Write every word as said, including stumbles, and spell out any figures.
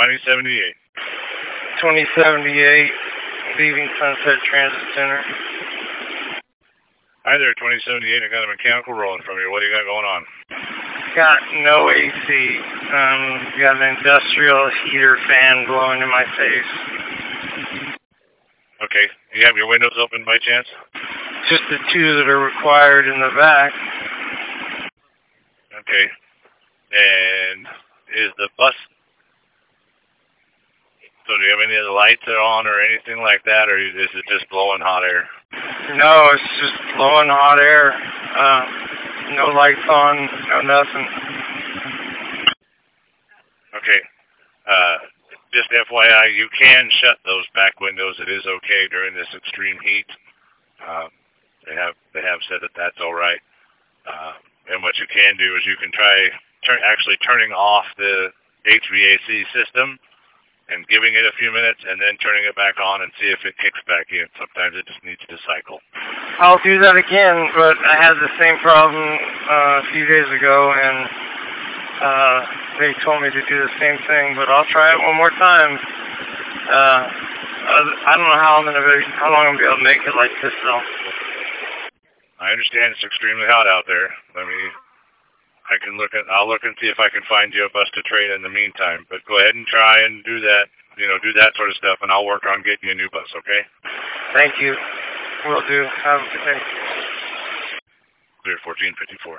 twenty seventy-eight. twenty seventy-eight, leaving Sunset Transit Center. Hi there, twenty seventy-eight. I got a mechanical rolling from you. What do you got going on? Got no A C. Um, got an industrial heater fan blowing in my face. Okay. You have your windows open by chance? Just the two that are required in the back. Okay. And is the bus... So do you have any of the lights that are on or anything like that, or is it just blowing hot air? No, it's just blowing hot air. Uh, no lights on, no nothing. Okay. Uh, just F Y I, you can shut those back windows. It is okay during this extreme heat. Uh, they have they have said that that's all right. Uh, and what you can do is you can try turn, actually turning off the H V A C system and giving it a few minutes and then turning it back on and see if it kicks back in. Sometimes it just needs to cycle. I'll do that again, but I had the same problem uh, a few days ago, and uh, they told me to do the same thing, but I'll try it one more time. Uh, I don't know how I'm gonna be, how long I'm gonna be able to make it like this, though. I understand it's extremely hot out there. Let me... I can look at, I'll look and see if I can find you a bus to trade in the meantime. But go ahead and try and do that, you know, do that sort of stuff, and I'll work on getting you a new bus, okay? Thank you. Will do. Have a good day. Clear fourteen fifty-four.